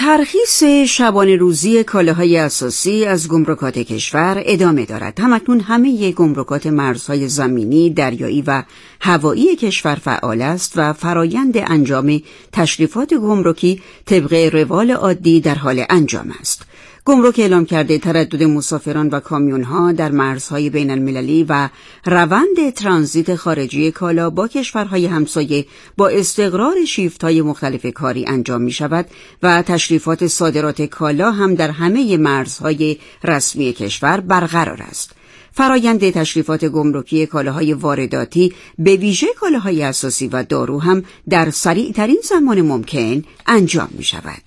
ترخیص شبانه روزی کالاهای اساسی از گمرکات کشور ادامه دارد. همکنون همه گمرکات مرزهای زمینی، دریایی و هوایی کشور فعال است و فرایند انجام تشریفات گمرکی طبق روال عادی در حال انجام است. گمرک اعلام کرده تردد مسافران و کامیون‌ها در مرزهای بین المللی و روند ترانزیت خارجی کالا با کشورهای همسایه با استقرار شیفت‌های مختلف کاری انجام می‌شود و تشریفات صادرات کالا هم در همه مرزهای رسمی کشور برقرار است. فرایند تشریفات گمرکی کالاهای وارداتی به ویژه کالاهای اساسی و دارو هم در سریع‌ترین زمان ممکن انجام می‌شود.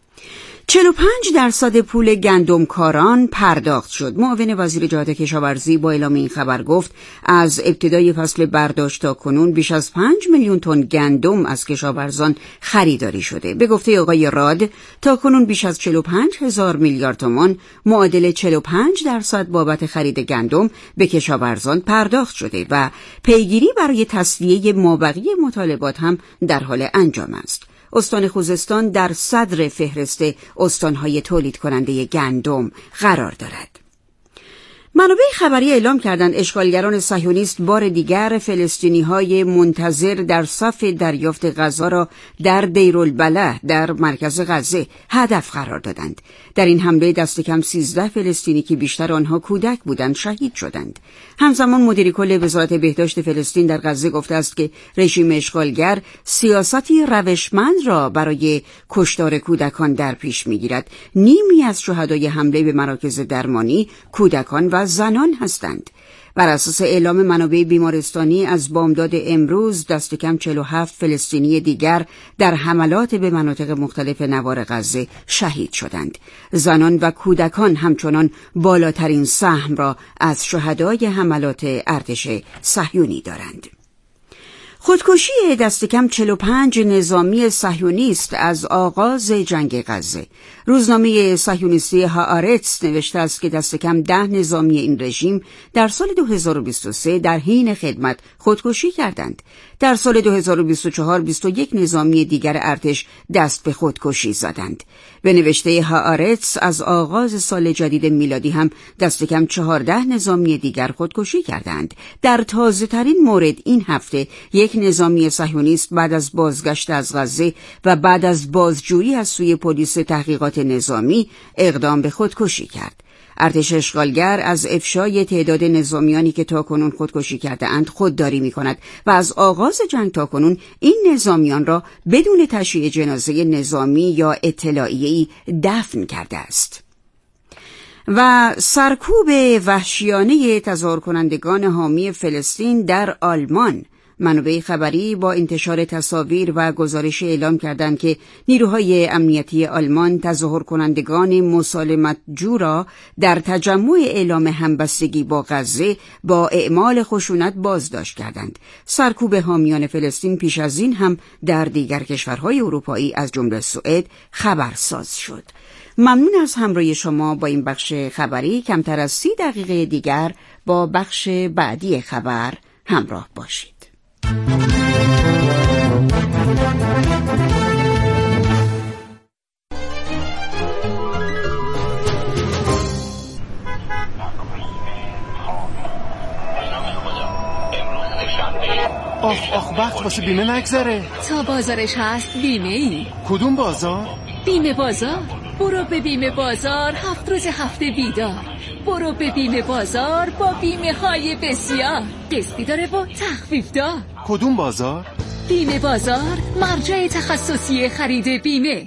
45% پول گندمکاران پرداخت شد. معاون وزیر جهاد کشاورزی با اعلام این خبر گفت از ابتدای فصل برداشت تا کنون بیش از 5 میلیون تن گندم از کشاورزان خریداری شده. به گفته آقای راد تا کنون بیش از 45,000 میلیارد تومان معادل 45% بابت خرید گندم به کشاورزان پرداخت شده و پیگیری برای تسویه مابقی مطالبات هم در حال انجام است. استان خوزستان در صدر فهرست استانهای تولید کننده گندم قرار دارد. منابع خبری اعلام کردند اشغالگران صهیونیست بار دیگر فلسطینی‌های منتظر در صف دریافت غذا را در دیرالبلح در مرکز غزه هدف قرار دادند. در این حمله دست کم 13 فلسطینی که بیشتر آنها کودک بودند شهید شدند. همزمان مدیر کل وزارت بهداشت فلسطین در غزه گفته است که رژیم اشغالگر سیاستی روشمند را برای کشتار کودکان در پیش می‌گیرد. نیمی از شهدای حمله به مراکز درمانی کودکان و زنان هستند. بر اساس اعلام منابع بیمارستانی از بامداد امروز دست کم 47 فلسطینی دیگر در حملات به مناطق مختلف نوار غزه شهید شدند. زنان و کودکان همچنان بالاترین سهم را از شهدای حملات ارتش صهیونی دارند. خودکشی دست کم 45 نظامی صهیونیست از آغاز جنگ غزه. روزنامه صهیونیستی هآرتس نوشته است که دست کم 10 نظامی این رژیم در سال 2023 در حین خدمت خودکشی کردند. در سال 2024 21 نظامی دیگر ارتش دست به خودکشی زدند. به نوشته هآرتس از آغاز سال جدید میلادی هم دست کم 14 نظامی دیگر خودکشی کردند. در تازه‌ترین مورد این هفته یک نظامی صهیونیست بعد از بازگشت از غزه و بعد از بازجویی از سوی پلیس تحقیقات نظامی اقدام به خودکشی کرد. ارتش اشغالگر از افشای تعداد نظامیانی که تاکنون خودکشی کرده اند خودداری می کند و از آغاز جنگ تاکنون این نظامیان را بدون تشییع جنازه نظامی یا اطلاعیه‌ای دفن کرده است. و سرکوب وحشیانه تظاهر کنندگان حامی فلسطین در آلمان. منابع خبری با انتشار تصاویر و گزارش اعلام کردند که نیروهای امنیتی آلمان تظاهر کنندگان مسالمت‌جو را در تجمع اعلام همبستگی با غزه با اعمال خشونت بازداشت کردند. سرکوب حامیان فلسطین پیش از این هم در دیگر کشورهای اروپایی از جمله سوئد خبرساز شد. ممنون از همراهی شما با این بخش خبری. کمتر از 30 دقیقه دیگر با بخش بعدی خبر همراه باشید. آخ وقت واسه بیمه نگذره. تا بازارش هست بیمه ای. کدوم بازار؟ بیمه بازار. برو به بیمه بازار 7 روز هفته بیدار. برو به بیمه بازار با بیمه های بسیار. قسطی داره و تخفیف دار. کدوم بازار؟ بیمه بازار، مرجع تخصصی خرید بیمه.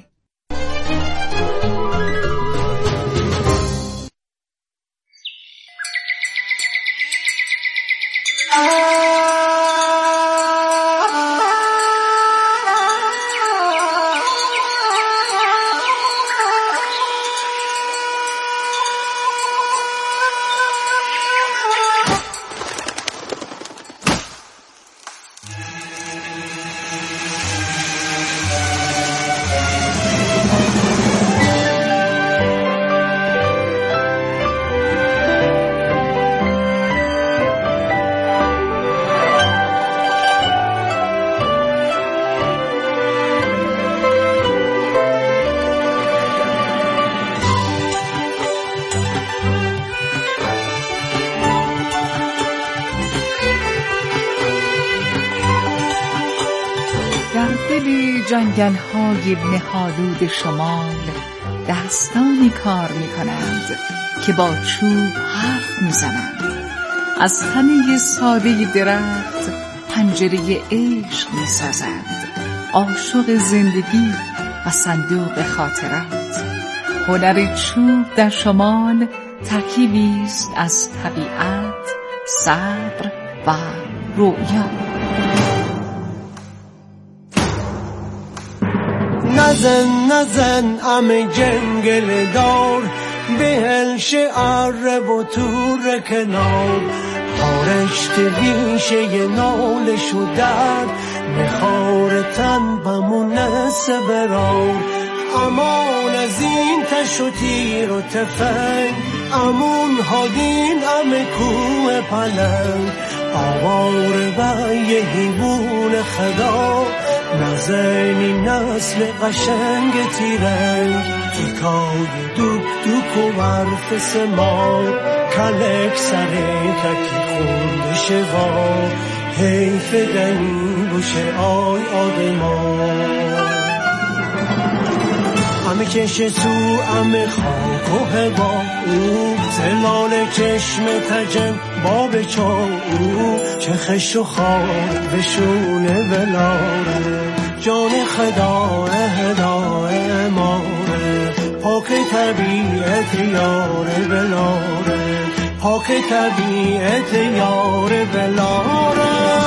جنگل‌های مه‌آلود شمال دستانی کار می‌کنند که با چوب حرف می‌زنند. از تنه ساده درخت پنجره عشق می‌سازند، عاشق زندگی و صندوق خاطرات. هنر چوب در شمال ترکیبی است از طبیعت، صبر و رؤیا. نزن ام جنگل دار، بهل شعر و تور کنار، هارشت ریشه نال شدد، نخار تن بمونه سبرار. امان از این تش و تیر و تفنگ، امون هادین ام کوه پلنگ، آوار و یه حیوان خدا، نزنی نسل قشنگ تیرنگ. تیکای دوک دوک و ورف سمار، کلک سره ککی خونده شوا، حیف دنی بوشه آی آدمان. همه کشه تو همه خاک و هوا، او زلال چشم تجن باب چا، او چه خش و خار بشونه بلاره، جان خدا هدای ماره، پاک طبیعت یاره بلاره، پاک طبیعت یاره بلاره.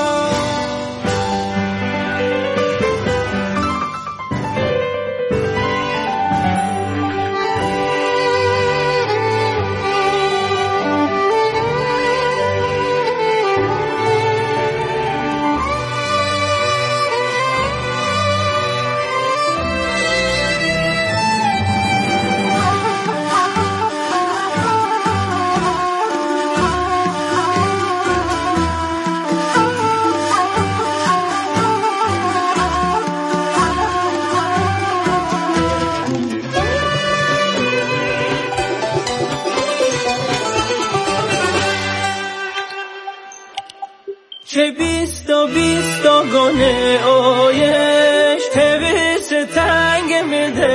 چه بیست گانه آیش، تویس تنگم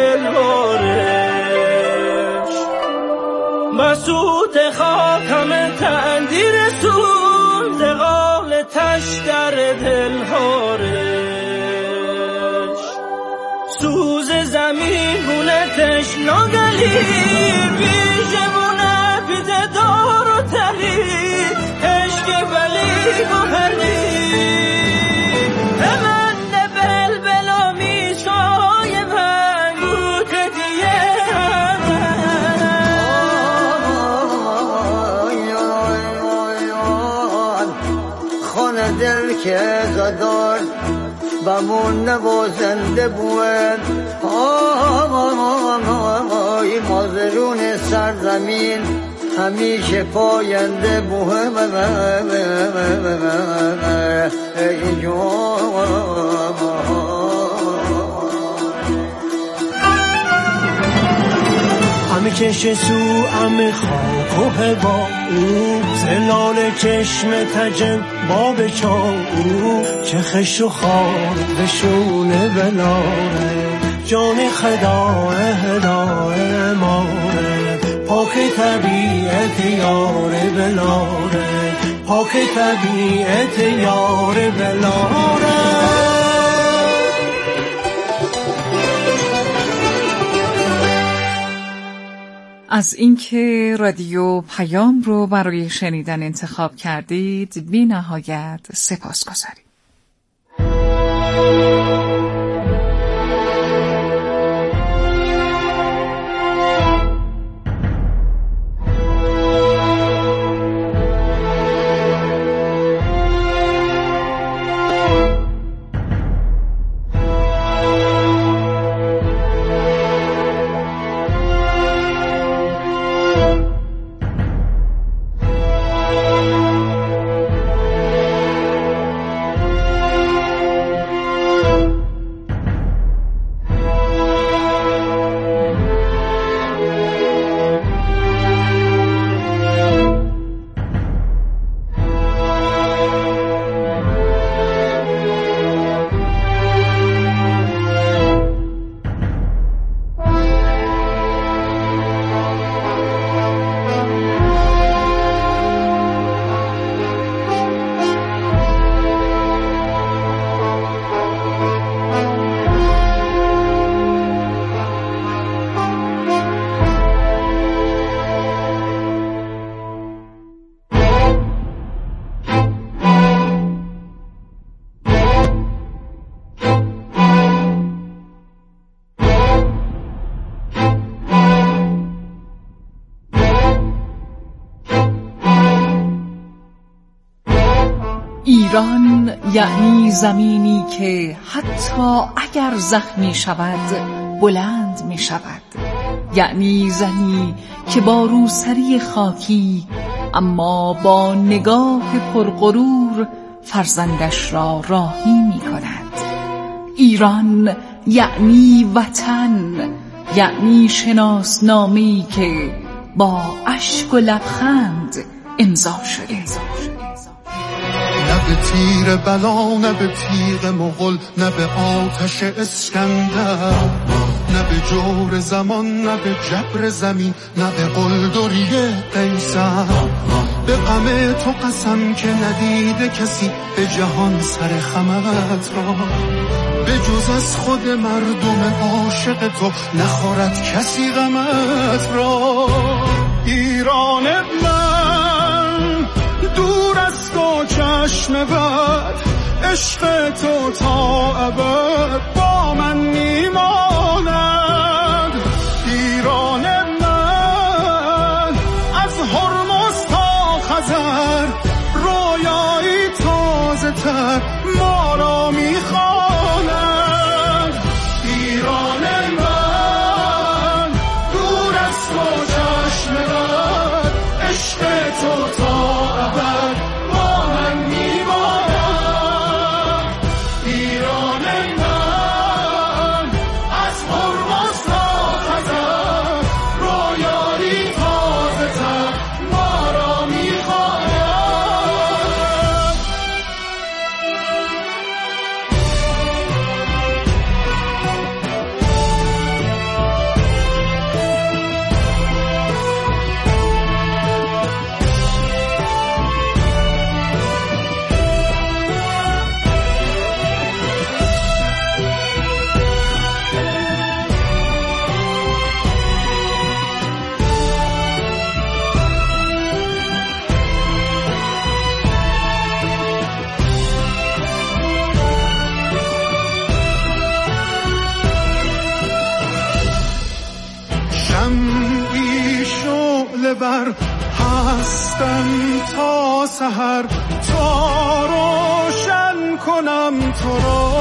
دلوارش، مسعود خاکم تندی رسون، زغال تش در دلهارش، سوز زمین بونتش ناگلی، بیشمونه پیده دار و تلی، عشق ولی گوهری، من بلبلا میسای من بود دیه. خانه دل که زدار بمون نوازنده بود، مازرون سرزمین همیشه پاینده مهم همه کشه سو همه خاک و هوا، او زلال چشم تجن باب چا، او چه خش و خار بشونه بلاره، جان خدا هدای ماره، پاک طبیعت یاره بلاره، پاک طبیعت یاره بلاره. از اینکه رادیو پیام رو برای شنیدن انتخاب کردید بی نهایت سپاسگزاریم. ایران یعنی زمینی که حتی اگر زخمی شود بلند می شود. یعنی زنی که با روسری خاکی اما با نگاه پرغرور فرزندش را راهی می کند. ایران یعنی وطن، یعنی شناسنامه‌ای که با اشک و لبخند امضا شده. نه به تیر بلا، نه به تیغ مغل، نه به آتش اسکندر، نه به جور زمان، نه به جبر زمین، نه به قلدری قیصر. به غم تو قسم که ندیده کسی به جهان سر خمت را، به جز از خود مردم عاشق تو نخورد کسی غمت را. ایران من دور از تو چشم بد، عشق تو تا ابد با من میماند. ایران من از هرمز تا خزر، رویایی تازه تر ما را میخواند. ایران من دور از تو چشم بد، عشق تو تا ابد با من میماند. ایران من از هرمز تا خزر، رویایی تازه تر ما را میخواند. شمعی شعله بر هستم تا سحر، تا روشن کنم تو را.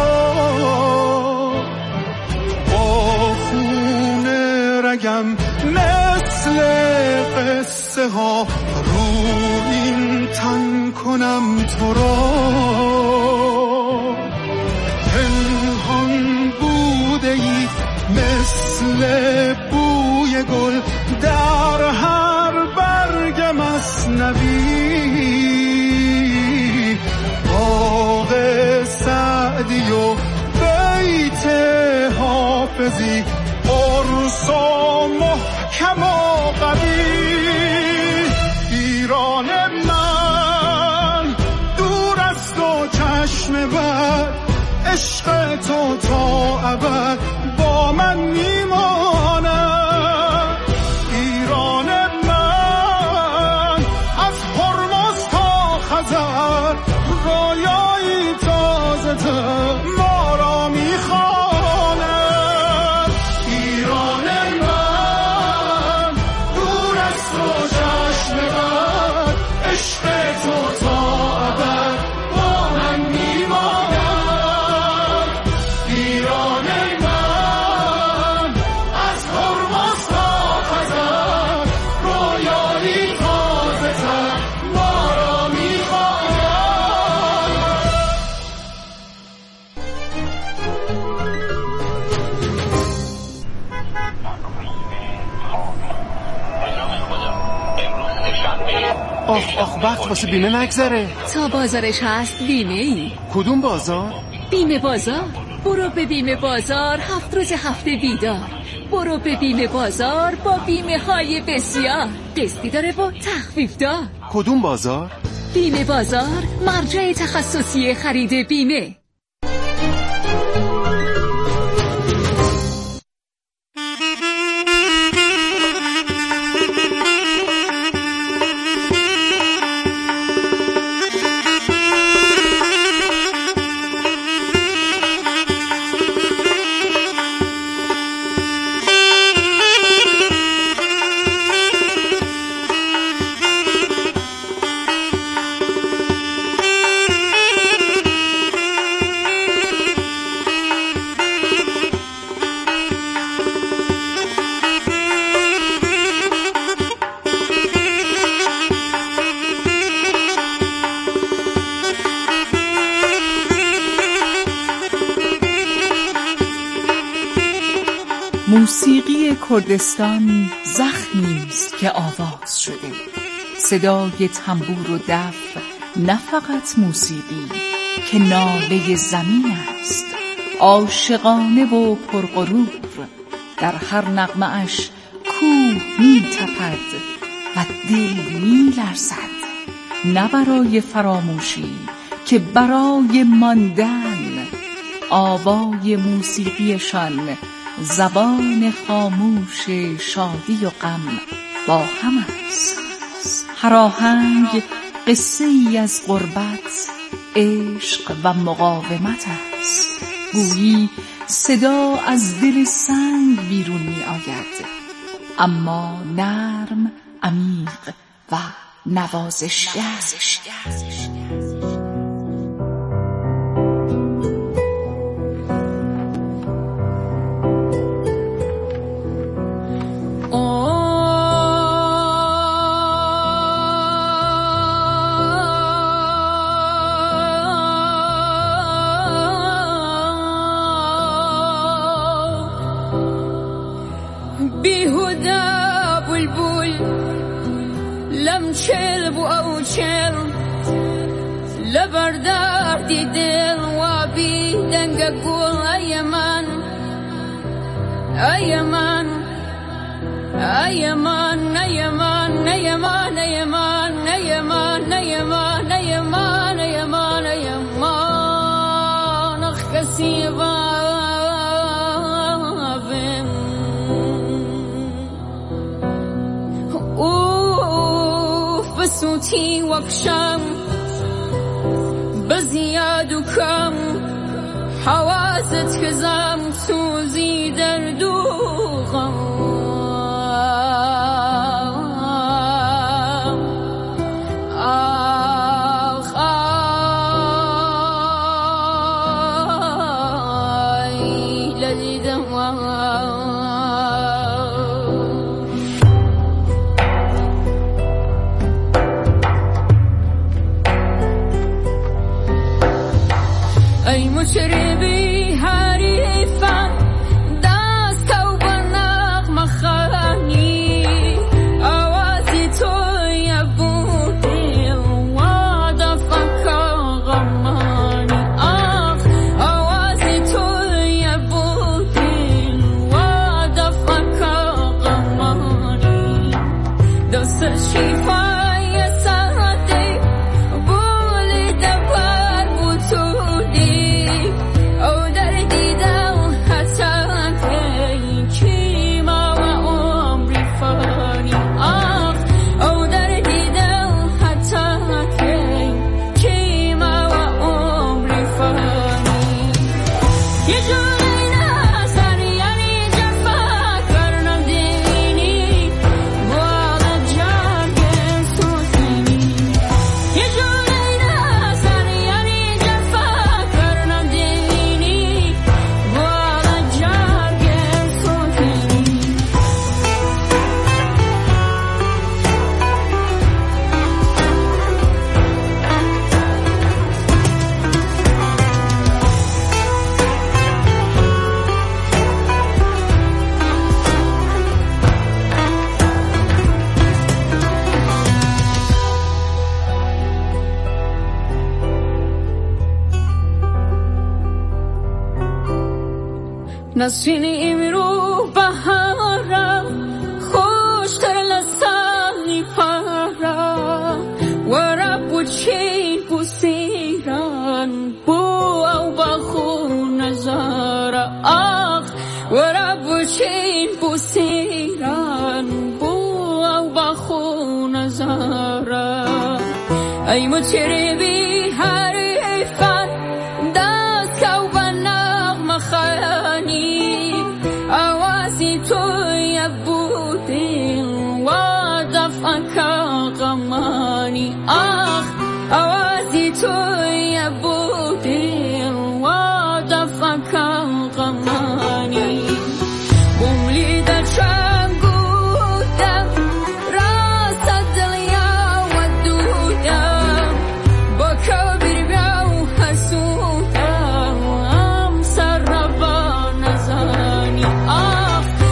با خون رگم مثل قصه ها رویین تن کنم تو را. پنهان بوده ای مثل بوی گل در هر برگ مثنوی. باغ سعدی و بیت حافظی، قرص و محکم و قوی. ایران من دور از تو چشم بد، عشق تو تا ابد با من میماند. ایران من از هرمز تا خزر، رویایی تازه تر ما را میخواند. ایران من دور از تو چشم بد، عشق تو تا ابد با من میماند. ایران من از هرمز تا خزر، رویایی تازه تر ما را میخواند. آخ وقت واسه بیمه نگذره. تا بازارش هست بیمه ای. کدوم بازار؟ بیمه بازار. برو به بیمه بازار 7 روز هفته بیدار. برو به بیمه بازار با بیمه های بسیار. قسطی داره و تخفیف دار. کدوم بازار؟ بیمه بازار، مرجع تخصصی خرید بیمه. موسیقی کردستان زخمی است که آواز شده. صدای تنبور و دف نه فقط موسیقی که ناله زمین است، عاشقانه و پرغرور. در هر نغمه اش کوه می تپد و دل می لرزد، نه برای فراموشی که برای ماندن. آوای موسیقیشان زبان خاموش شادی و غم با هم است. هر آهنگ قصه ای از غربت، عشق و مقاومت است. گویی صدا از دل سنگ بیرون می آید، اما نرم، عمیق و نوازشگر. بیهوده بلبل لم چلب او چلب لبردار دیدل و بی دنگ گل ایمان ایمان ایمان ایمان ایمان ایمان ایمان ایمان ایمان ایمان ایمان اخ کسی صوتی وکشم بزیاد و کم حوازت کزم سوزی درد و غم. آخ آی لدیدم ای مشربی حریفم دست و بنغمه خانی آوازی توی بودی و دفک غمانی. آخ آوازی توی بودی و دفک غمانی. دست شیفای سعدی بولی دبر بوتودی نسرین امرو بهارم خوشتر لسانی پارم و رب چین بسیران بو او بخو نزاره. آخ و رب چین بسیران بو او بخو نزاره. ای مطربی حریفان دست کو بنغمه خانی آوازی توی بودی و دفک غمانی. آخ آوازی توی بودی و دفک غمانی. بوملی در چنگودم راست دلیا و دودم با کبیر بیاو حسودم هم سر ربا نزانی. آخ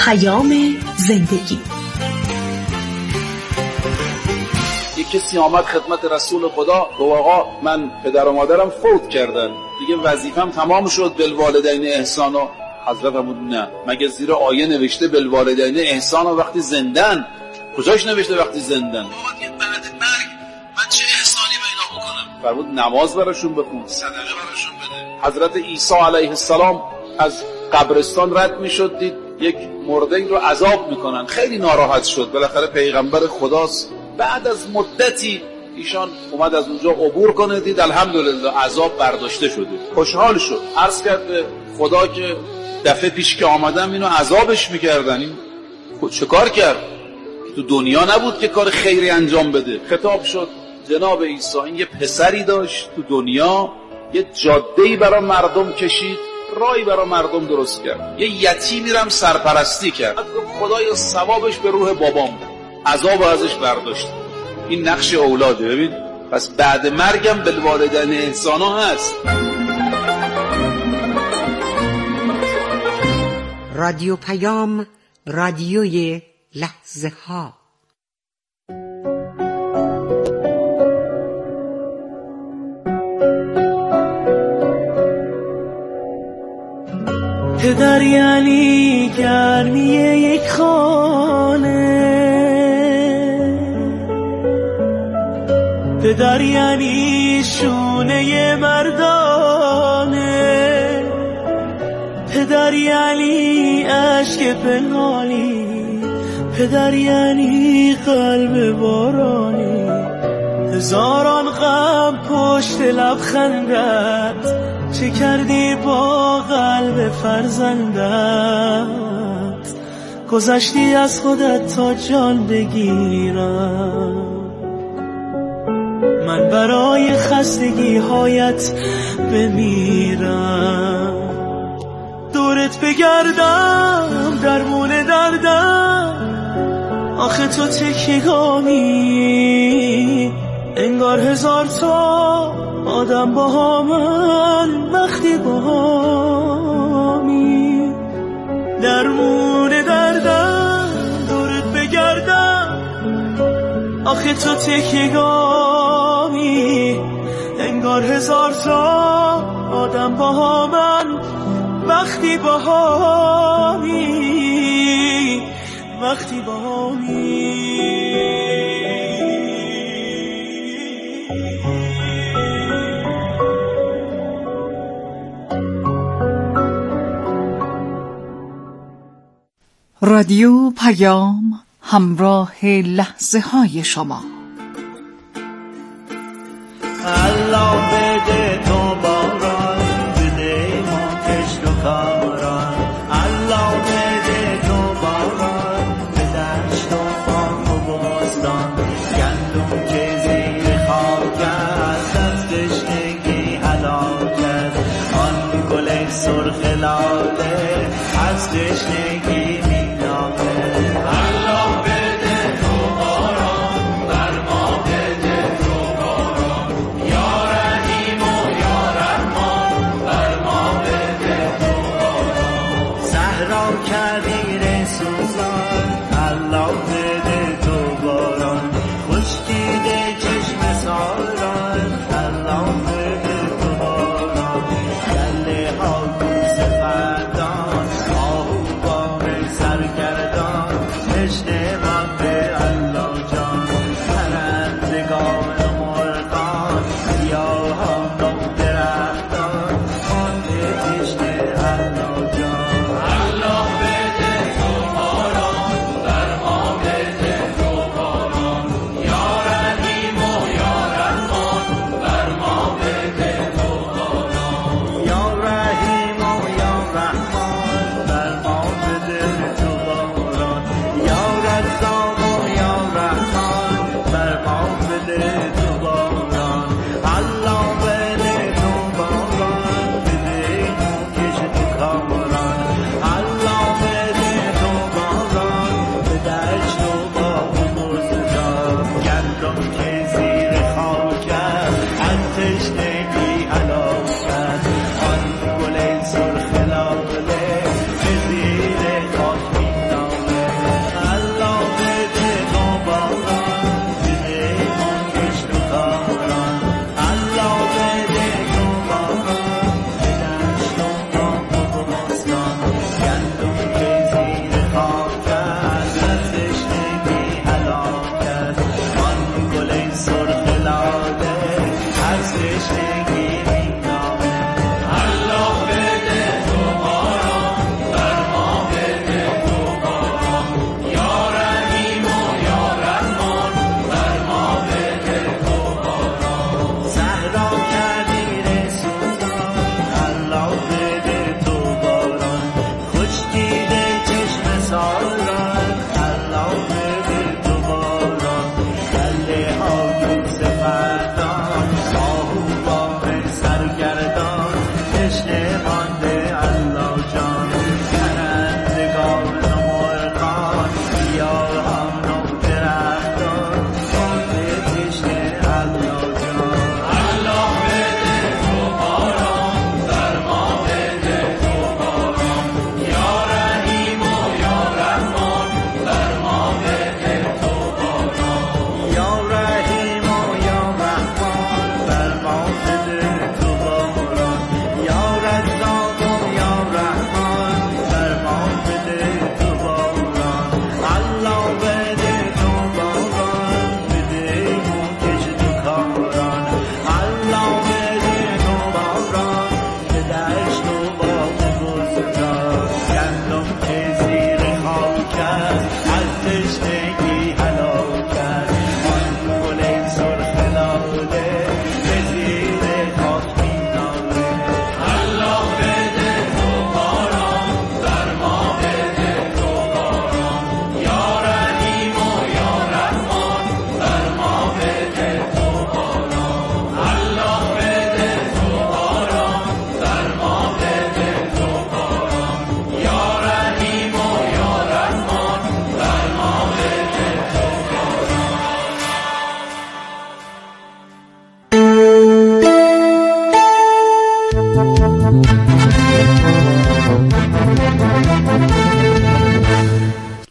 زندگی. یک کسی آمد خدمت رسول خدا گفت آقا من پدر و مادرم فوت کردن، دیگه وظیفم تمام شد، بالوالدین احسانا. حضرت فرمود نه، مگه زیر آیه نوشته بالوالدین احسانا وقتی زندن؟ کجاش نوشته وقتی زندن؟ بعد مرگ من چه احسانی به اینا بکنم؟ فرمود نماز براشون بخون، صدقه براشون بده. حضرت عیسی علیه السلام از قبرستان رد میشد، دید یک مرده رو عذاب میکنن، خیلی ناراحت شد. بالاخره پیغمبر خداست. بعد از مدتی ایشان اومد از اونجا عبور کنه، دید الحمدلله عذاب برداشته شده، خوشحال شد. عرض کرد به خدا که دفعه پیش که آمدم اینو عذابش میکردن، این چه کار کرد؟ تو دنیا نبود که کار خیری انجام بده. خطاب شد جناب عیسی این یه پسری داشت تو دنیا، یه جاده‌ای برای مردم کشید، راهی برای مردم درست کرد، یه یتیمی رو هم سرپرستی کرد. خدایا ثوابش به روح بابام، عذاب ازش برداشت. این نقش اولاده. ببین پس بعد مرگم بالوالدین احسانا هست. رادیو پیام، رادیوی لحظه ها. پدر یعنی گرمی یک خانه، پدر یعنی شونه مردانه، پدر یعنی عشق پنهانی، پدر یعنی قلب بارانی. هزاران غم پشت لبخندت، چه کردی با قلب فرزندت؟ گذشتی از خودت تا جان بگیرم، من برای خستگی هایت بمیرم. دورت بگردم درمون دردم، آخه تو تکیگامی، انگار هزار تا آدم با من وقتی با همی. درمون دردم دورت بگردم، آخه تو تکیگامی، انگار هزار تا آدم با من وقتی با همی، وقتی با همی. رادیو پیام، همراه لحظه های شما. الله بده تو باران، بده ما کشت و کاران. الله بده تو باران، به دشت و خاک و بستان. گندم که زیر خاک است، از تشنگی هلاک است. آن گل سرخ لاله از تشنگی کرد از تشنگی